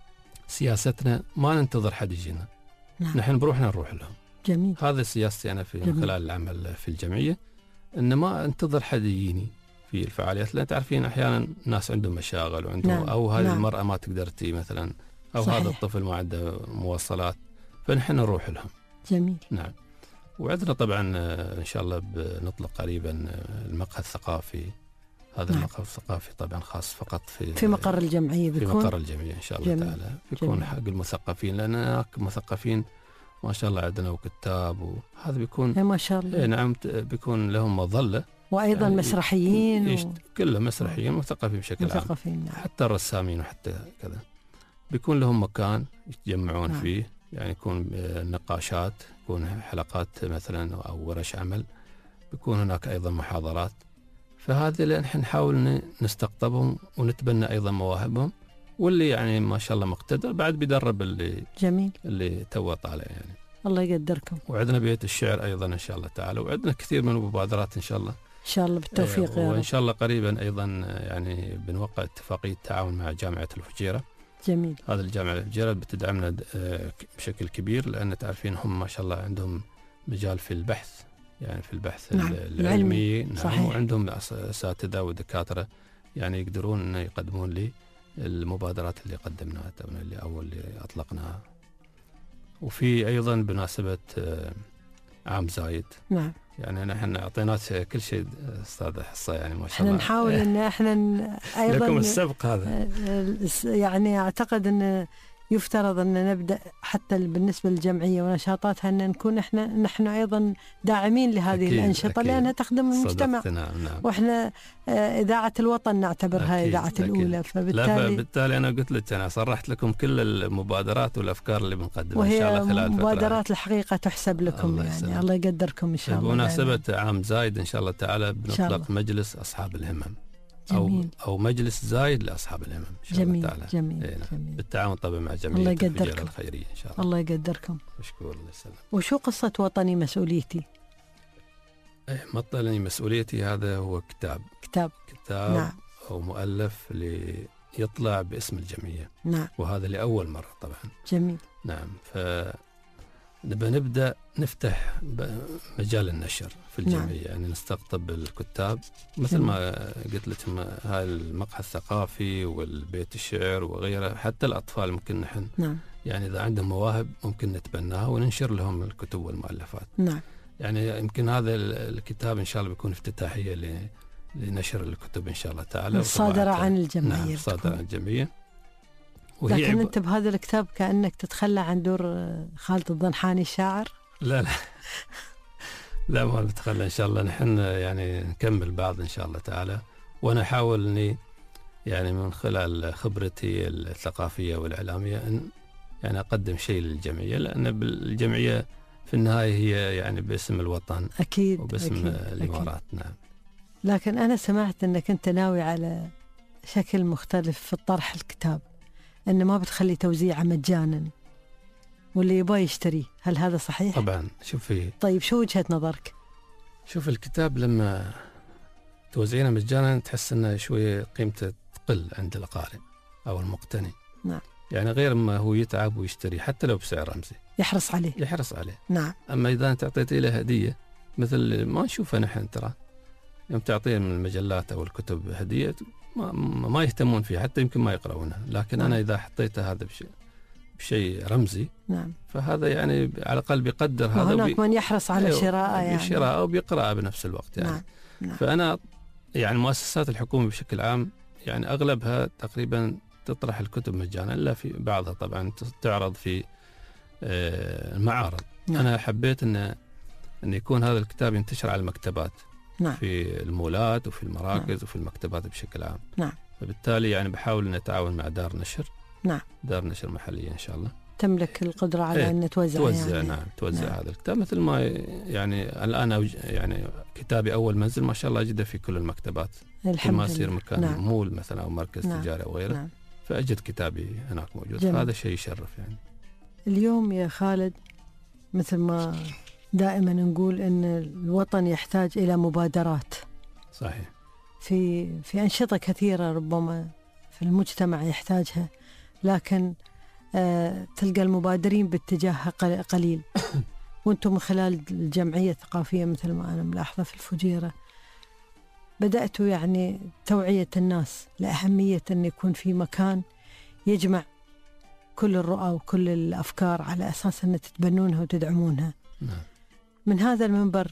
سياستنا ما ننتظر حد يجينا، نعم. نحن بروحنا نروح لهم. جميل. هذا سياستي أنا في جميل. خلال العمل في الجمعية، إن ما انتظر حد يجيني في الفعاليات، لأن تعرفين أحيانا الناس عندهم مشاغل وعندهم نعم. أو هذه نعم. المرأة ما تقدر تي مثلا، أو صحيح. هذا الطفل ما عنده مواصلات، فنحن نروح لهم. جميل. نعم. وعندنا طبعا إن شاء الله بنطلق قريبا المقهى الثقافي. هذا نعم. المقهى الثقافي طبعا خاص فقط في في مقر الجمعية بيكون؟ في مقر الجمعية إن شاء الله جميل. تعالى بيكون جميل. حق المثقفين، لأن هناك مثقفين ما شاء الله عندنا وكتاب، وهذا بيكون ما شاء الله نعم بيكون لهم مظلة. وأيضا يعني مسرحيين و... كلهم مسرحيين مثقفين بشكل مثقفين عام. نعم. حتى الرسامين وحتى كذا بيكون لهم مكان يتجمعون نعم. فيه، يعني يكون نقاشات، يكون حلقات مثلا أو ورش عمل، بيكون هناك أيضا محاضرات. فهذه اللي نحن نحاول نستقطبهم ونتبنى أيضا مواهبهم، واللي يعني ما شاء الله مقتدر بعد بيدرب اللي جميل اللي توه طالع يعني. الله يقدركم. وعندنا بيت الشعر أيضا إن شاء الله تعالى، وعندنا كثير من المبادرات إن شاء الله. إن شاء الله بالتوفيق يا رب. وإن شاء الله قريبا أيضا يعني بنوقع اتفاقية تعاون مع جامعة الفجيرة. جميل. هذا الجامعة الفجيرة بتدعمنا بشكل كبير، لأن تعرفين هم ما شاء الله عندهم مجال في البحث، يعني في البحث نعم. العلمي. نعم. صحيح. وعندهم أساتذة ودكاترة يعني يقدرون أن يقدمون لي المبادرات اللي قدمناها اللي أول اللي أطلقناها. وفي أيضا بمناسبة عام زايد. نعم. يعني نحن أعطيناك كل شيء أستاذ حصة، يعني ما شاء الله. احنا نحاول إن احنا أيضا لكم السبق هذا. يعني أعتقد أن يفترض أن نبدأ حتى بالنسبة للجمعية ونشاطاتها أن نكون إحنا نحن أيضا داعمين لهذه أكيد الأنشطة أكيد. لأنها تخدم المجتمع. نعم نعم. وإحنا إذاعة الوطن نعتبرها أكيد إذاعة أكيد. الأولى، فبالتالي لا فبالتالي أنا قلت لك أنا صرحت لكم كل المبادرات والأفكار اللي بنقدمها إن شاء الله خلال فترة. وهي مبادرات الحقيقة تحسب لكم الله يعني يسلم. الله يقدركم إن شاء الله. بمناسبة عام زايد إن شاء الله تعالى بنطلق مجلس أصحاب الهمم. جميل. أو أو مجلس زايد لأصحاب الهمم إن شاء جميل. الله تعالى. جميل. إيه جميل. بالتعاون طبعا مع جمعية الفجيرة الخيرية إن شاء الله. الله يقدركم. مشكور الله يسلمك. وشو قصة وطني مسؤوليتي؟ إيه وطني مسؤوليتي هذا هو كتاب. كتاب. كتاب نعم. أو مؤلف ليطلع باسم الجمعية. نعم. وهذا لأول مرة طبعا. جميل. نعم. ف نبى نبدأ نفتح مجال النشر في الجمعية. نعم. يعني نستقطب الكتاب مثل ما قلت لك هاي المقهى الثقافي والبيت الشعر وغيره، حتى الأطفال ممكن نحن نعم. يعني إذا عندهم مواهب ممكن نتبناها وننشر لهم الكتب والمؤلفات. نعم. يعني يمكن هذا الكتاب إن شاء الله بيكون افتتاحية لنشر الكتب إن شاء الله تعالى. صادرة عن الجمعية. نعم صادرة عن الجمعية. لكن أنت بهذا الكتاب كأنك تتخلى عن دور خالد الضنحاني الشاعر. لا لا لا ما نتخلى إن شاء الله. نحن يعني نكمل بعض إن شاء الله تعالى، وأنا أحاول إني يعني من خلال خبرتي الثقافية والإعلامية أن يعني أقدم شيء للجمعية، لأن الجمعية في النهاية هي يعني باسم الوطن أكيد وباسم أكيد الإمارات. أكيد. نعم. لكن أنا سمعت أنك أنت ناوي على شكل مختلف في طرح الكتاب، أنه ما بتخلي توزيعه مجانا واللي يبغى يشتري، هل هذا صحيح؟ طبعا. شوفي، طيب شو وجهة نظرك؟ شوف الكتاب لما توزيعنا مجانا تحس أنه شوية قيمته تقل عند القارئ أو المقتني. نعم. يعني غير ما هو يتعب ويشتري حتى لو بسعر رمزي يحرص عليه يحرص عليه. نعم. أما إذا أنت أعطيته له هدية مثل ما نشوفها نحن، ترى يوم تعطيه من المجلات أو الكتب هدية ما, ما يهتمون فيها، حتى يمكن ما يقرؤونها. لكن نعم. أنا إذا حطيته هذا بشيء بشيء رمزي، نعم، فهذا يعني على الأقل بيقدر هذا. وهناك بي... من يحرص على أيوه شراءه يعني شراءه وبيقرأه بنفس الوقت يعني. نعم. نعم. فأنا يعني مؤسسات الحكومة بشكل عام يعني أغلبها تقريبا تطرح الكتب مجانا، إلا في بعضها طبعا تعرض في المعارض. نعم. أنا حبيت أن أن يكون هذا الكتاب ينتشر على المكتبات. نعم. في المولات وفي المراكز. نعم. وفي المكتبات بشكل عام. نعم. فبالتالي يعني بحاول أن أتعاون مع دار نشر. نعم. دار نشر محلية إن شاء الله تملك القدرة على إيه؟ أن توزع توزع يعني. نعم توزع نعم. هذا الكتاب مثل ما يعني الآن أوج... يعني كتابي أول منزل ما شاء الله أجده في كل المكتبات. الحمد ما لله. يصير مكان نعم. مول مثلا أو مركز نعم. تجاري أو غيره. نعم. فأجد كتابي هناك موجود. جميل. هذا شيء يشرف يعني. اليوم يا خالد مثل ما دائما نقول أن الوطن يحتاج إلى مبادرات. صحيح. في في أنشطة كثيرة ربما في المجتمع يحتاجها، لكن آه تلقى المبادرين باتجاهها قليل. وانتم من خلال الجمعية الثقافية مثل ما أنا ملاحظة في الفجيرة بدأتوا يعني توعية الناس لأهمية أن يكون في مكان يجمع كل الرؤى وكل الأفكار على أساس أن تتبنونها وتدعمونها. نعم. من هذا المنبر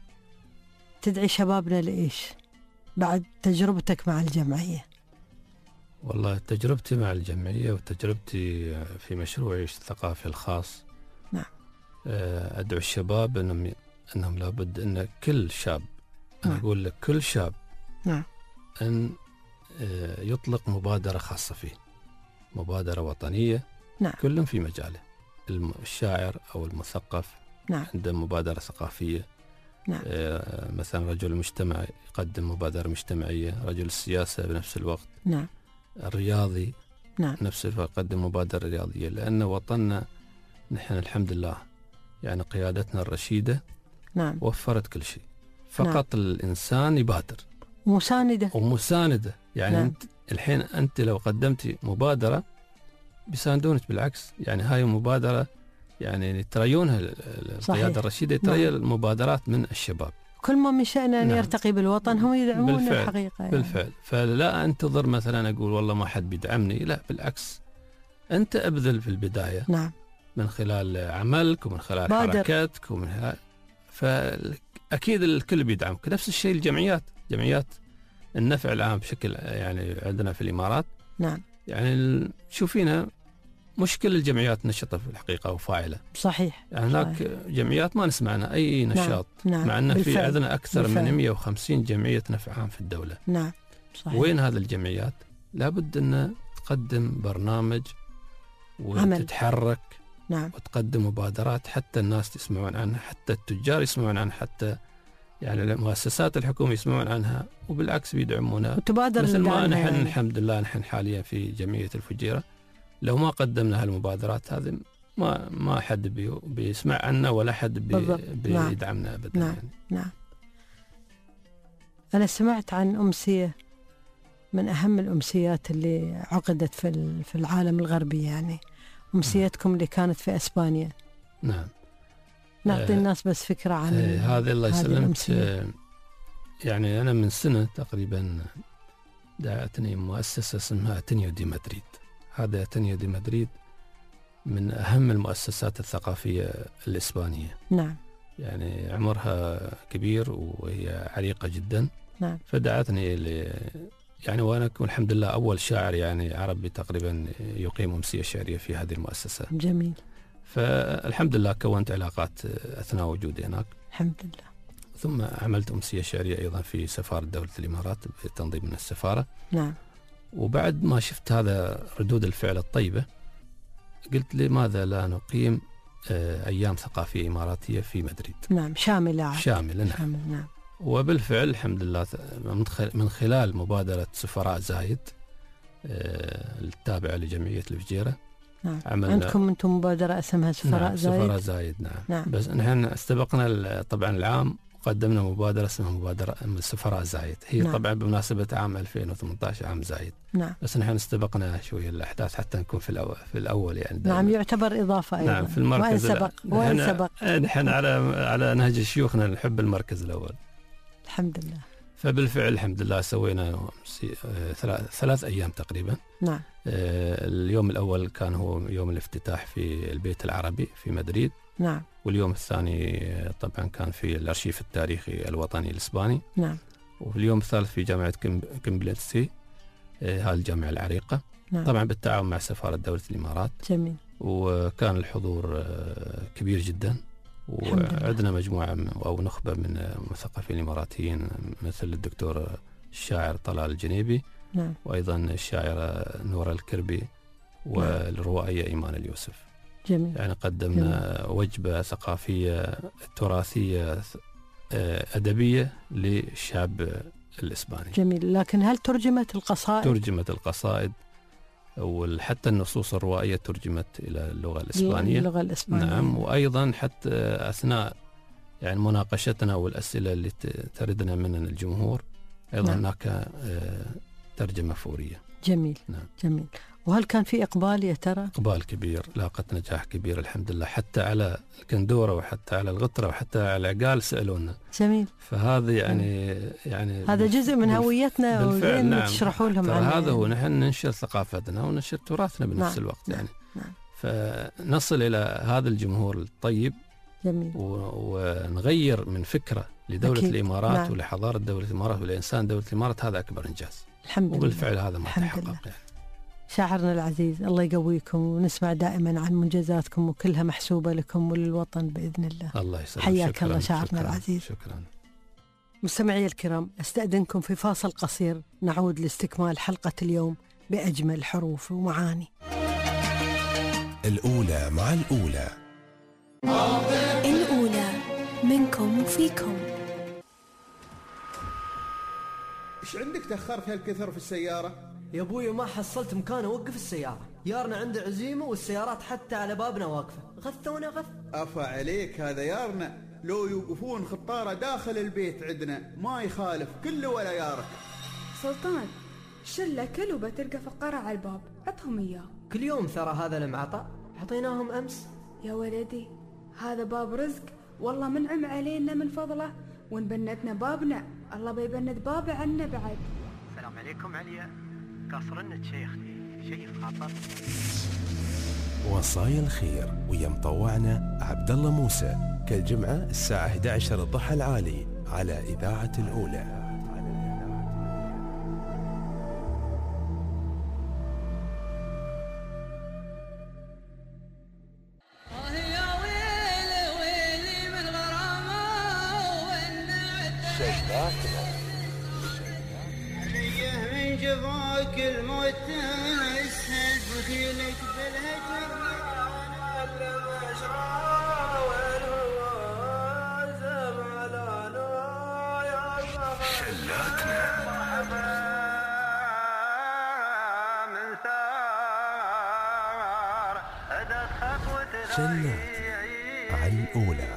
تدعي شبابنا لإيش بعد تجربتك مع الجمعية؟ والله تجربتي مع الجمعية وتجربتي في مشروعي الثقافي الخاص. نعم. أدعو الشباب أنهم أنهم لابد أن كل شاب أنا نعم. أقول لك كل شاب نعم. أن يطلق مبادرة خاصة فيه، مبادرة وطنية. نعم. كل في مجاله. الشاعر أو المثقف نعم. عنده مبادرة ثقافية. نعم. مثلا رجل المجتمع يقدم مبادرة مجتمعية، رجل السياسة بنفس الوقت. نعم. الرياضي نعم. نفس الوقت يقدم مبادرة رياضية، لأن وطننا نحن الحمد لله يعني قيادتنا الرشيدة نعم. وفرت كل شيء، فقط نعم. الإنسان يبادر مساندة ومساندة يعني. نعم. أنت الحين أنت لو قدمتي مبادرة بيساندونك بالعكس، يعني هاي مبادرة يعني تريونها القيادة الرشيدة تري نعم. المبادرات من الشباب. كل ما من شأنه أن نعم. يرتقي بالوطن هم يدعمون بالفعل. الحقيقة يعني. بالفعل. فلا أنتظر مثلا أقول والله ما حد بيدعمني، لا بالعكس أنت أبذل في البداية. نعم. من خلال عملك ومن خلال بادر. حركاتك ومن ها... فأكيد الكل بيدعمك. نفس الشيء الجمعيات، جمعيات النفع العام بشكل يعني عندنا في الإمارات. نعم. يعني شوفينا مشكل الجمعيات نشطة في الحقيقة وفاعلة. صحيح. يعني هناك صحيح. جمعيات ما نسمع عنها أي نشاط. نعم. نعم. مع أن في عندنا أكثر بالفعل. من مئة وخمسين جمعية نفع عام في الدولة. نعم. صحيح. وين هذا الجمعيات؟ لابد أن تقدم برنامج وتتحرك. نعم. وتقدم مبادرات حتى الناس يسمعون عنها، حتى التجار يسمعون عنها، حتى يعني المؤسسات الحكومية يسمعون عنها وبالعكس بيدعمونا. وتبادر مثل ما نحن يعني. الحمد لله نحن حاليا في جمعية الفجيرة لو ما قدمنا هالمبادرات هذه ما ما حد بي بيسمع عنا ولا حد بي بيدعمنا أبدا. نعم. يعني. نعم. أنا سمعت عن أمسية من أهم الأمسيات اللي عقدت في في العالم الغربي، يعني أمسيتكم اللي كانت في أسبانيا. نعم. نعطي آه الناس بس فكرة عن آه هذا. الله يسلمك. آه يعني أنا من سنة تقريبا دعتني مؤسسة اسمها أتينيو دي مدريد. هذا أتينيو دي مدريد من أهم المؤسسات الثقافية الإسبانية. نعم. يعني عمرها كبير وهي عريقة جدا. نعم. فدعتني ل يعني وأنا الحمد لله أول شاعر يعني عربي تقريبا يقيم أمسية شعرية في هذه المؤسسة. جميل. فالحمد لله كونت علاقات أثناء وجودي هناك الحمد لله. ثم عملت أمسية شعرية أيضا في سفارة دولة الإمارات بتنظيم من السفارة. نعم. وبعد ما شفت هذا ردود الفعل الطيبة قلت لماذا لا نقيم أيام ثقافية إماراتية في مدريد. نعم شاملة. شاملة نعم. شامل نعم. وبالفعل الحمد لله من خلال مبادرة سفراء زايد التابعة لجمعية الفجيرة. نعم. عندكم أنتم مبادرة اسمها سفراء نعم زايد. سفراء زايد نعم. نعم. بس نحن استبقنا طبعا العام قدمنا مبادرة اسمها مبادرة سفراء زايد. هي نعم. طبعا بمناسبة عام ألفين وثمانية عشر عام زايد. نعم. بس نحن استبقنا شوية الأحداث حتى نكون في الأول في الأول يعني. نعم يعتبر إضافة أيضا. نعم في المركز. وين سبق وين سبق. نحن على على نهج شيوخنا نحب المركز الأول. الحمد لله. فبالفعل الحمد لله سوينا ثلاث أيام تقريبا. نعم. اليوم الأول كان هو يوم الافتتاح في البيت العربي في مدريد. نعم. واليوم الثاني طبعا كان في الأرشيف التاريخي الوطني الإسباني. نعم. واليوم الثالث في جامعة كمبلتسي هذه الجامعة العريقة. نعم. طبعا بالتعاون مع سفارة دولة الإمارات. جميل. وكان الحضور كبير جدا وعندنا مجموعة أو نخبة من المثقفين الإماراتيين مثل الدكتور الشاعر طلال الجنيبي. نعم. وأيضا الشاعرة نورة الكربي والروائية إيمان اليوسف. جميل. يعني قدمنا جميل. وجبة ثقافية تراثية أدبية للشعب الإسباني. جميل. لكن هل ترجمت القصائد؟ ترجمت القصائد وحتى النصوص الروائية ترجمت إلى اللغة الإسبانية. اللغة الإسبانية. نعم. وأيضا حتى أثناء يعني مناقشتنا والأسئلة اللي تردنا من الجمهور أيضا نعم. هناك ترجمة فورية. جميل. نعم. جميل. وهل كان في إقبال يا ترى؟ إقبال كبير، لاقت نجاح كبير الحمد لله، حتى على الكندورة وحتى على الغطرة وحتى على العقال سألونا. جميل. فهذا يعني يعني هذا جزء من هويتنا وزين نعم. تشرحوا لهم عنه. هذا هو نحن ننشر ثقافتنا وننشر تراثنا بنفس نعم. الوقت نعم. يعني. نعم. فنصل إلى هذا الجمهور الطيب. جميل. ونغير من فكرة لدولة أكيد. الإمارات نعم. ولحضارة دولة الإمارات ولإنسان دولة الإمارات، هذا أكبر إنجاز. الحمد وبالفعل لله. هذا ما تحقق يعني. شاعرنا العزيز الله يقويكم ونسمع دائما عن منجزاتكم وكلها محسوبة لكم وللوطن بإذن الله. الله يسلمك. حياك الله شاعرنا شكراً. العزيز. شكرا. مستمعي الكرام أستأذنكم في فاصل قصير، نعود لاستكمال حلقة اليوم بأجمل حروف ومعاني. الأولى مع الأولى. الأولى منكم وفيكم. إيش عندك تأخرت هالكثر في السيارة؟ يا ابوي ما حصلت مكان اوقف السيارة، يارنا عنده عزيمة والسيارات حتى على بابنا واقفة، غثونا غث. أفا عليك هذا يارنا، لو يوقفون خطارة داخل البيت عندنا ما يخالف كله ولا يارك. سلطان شلة كلبة تلقى فقرة على الباب، عطهم إياه. كل يوم ثرى هذا المعطى، عطيناهم أمس. يا ولدي هذا باب رزق، والله منعم علينا من فضله، وإن بنتنا بابنا الله بيبند بابه عنا بعد. السلام عليكم عليا، قاصرنك شيخ شيء خاطر. وصايا الخير ويا مطوعنا عبد الله موسى كل جمعة الساعة إحدى عشرة الضحى العالي على إذاعة الأولى. من جفاك الموت تسهل بخيلك بالهجر، علم اشراوي وزم على يا شلاتنا من ثار هدت خطوة شلات على الأولى.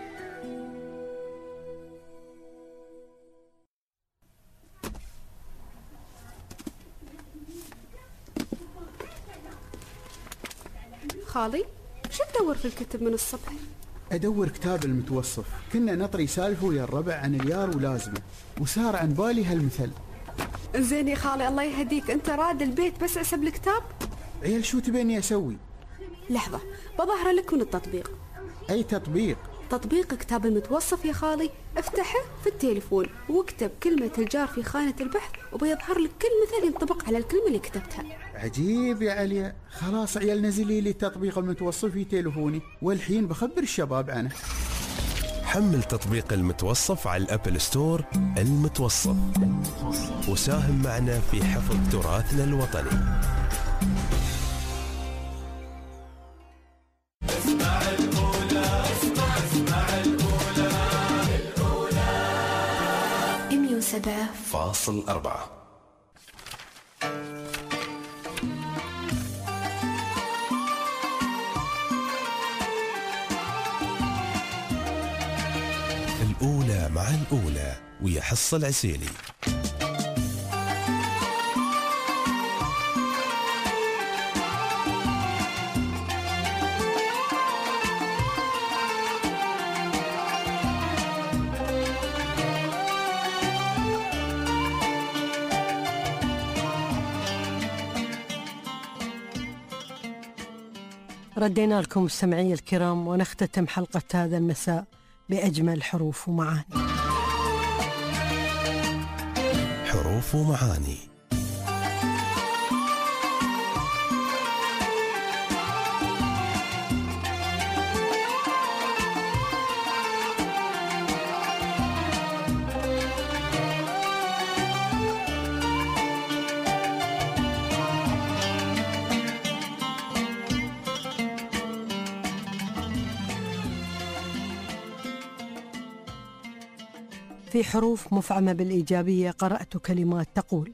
خالي شو تدور في الكتب من الصبح؟ أدور كتاب المتوصف، كنا نطري سالفه ويا الربع عن اليار ولازمه، وصار عن بالي هالمثل. زين يا خالي الله يهديك، أنت راد البيت بس أسب الكتاب؟ عيال شو تبيني أسوي؟ لحظة بظهر لك من التطبيق. أي تطبيق؟ تطبيق كتاب المتوصف يا خالي، افتحه في التليفون واكتب كلمة الجار في خانة البحث وبيظهر لك كل مثل ينطبق على الكلمة اللي كتبتها. عجيب يا عليا، خلاص عيال نزلي لي تطبيق المتوصف في تليفوني والحين بخبر الشباب عنه. حمل تطبيق المتوصف على الأبل ستور. المتوصف، وساهم معنا في حفظ تراثنا الوطني. اسمع الأولى، اسمع اسمع الأولى، الأولى مية وسبعة فاصل أربعة. الأولى مع الأولى ويا حصة العسيلي. ردينا لكم مستمعي الكرام، ونختتم حلقة هذا المساء بأجمل حروف ومعاني. حروف ومعاني. في حروف مفعمة بالإيجابية قرأت كلمات تقول: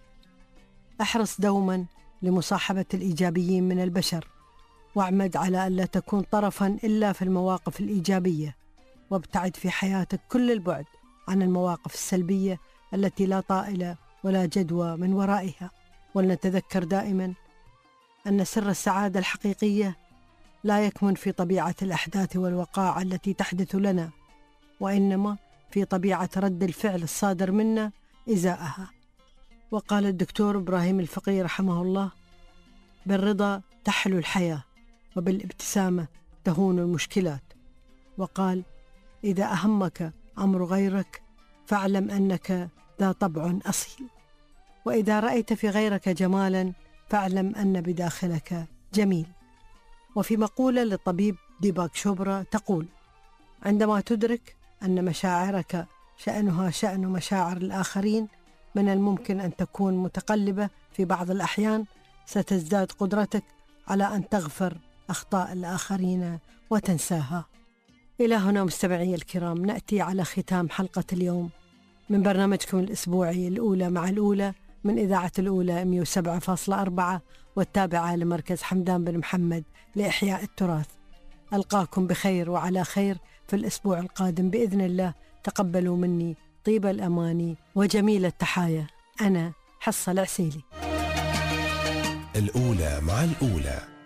أحرص دوما لمصاحبة الإيجابيين من البشر، واعمد على ألا تكون طرفا إلا في المواقف الإيجابية، وابتعد في حياتك كل البعد عن المواقف السلبية التي لا طائل ولا جدوى من ورائها. ولنتذكر دائما أن سر السعادة الحقيقية لا يكمن في طبيعة الأحداث والوقائع التي تحدث لنا، وإنما في طبيعة رد الفعل الصادر منا إزاءها. وقال الدكتور إبراهيم الفقي رحمه الله: بالرضا تحلو الحياة، وبالابتسامة تهون المشكلات. وقال: إذا أهمك أمر غيرك فاعلم أنك ذا طبع أصيل، وإذا رأيت في غيرك جمالا فاعلم أن بداخلك جميل. وفي مقولة للطبيب ديباك شوبرا تقول: عندما تدرك أن مشاعرك شأنها شأن مشاعر الآخرين، من الممكن أن تكون متقلبة في بعض الأحيان، ستزداد قدرتك على أن تغفر أخطاء الآخرين وتنساها. إلى هنا مستمعي الكرام نأتي على ختام حلقة اليوم من برنامجكم الأسبوعي الأولى مع الأولى من إذاعة الأولى مية وسبعة فاصلة أربعة والتابعة لمركز حمدان بن محمد لإحياء التراث. ألقاكم بخير وعلى خير في الأسبوع القادم بإذن الله. تقبلوا مني طيب الأماني وجميل التحايا. أنا حصة العسيلي. الأولى مع الأولى.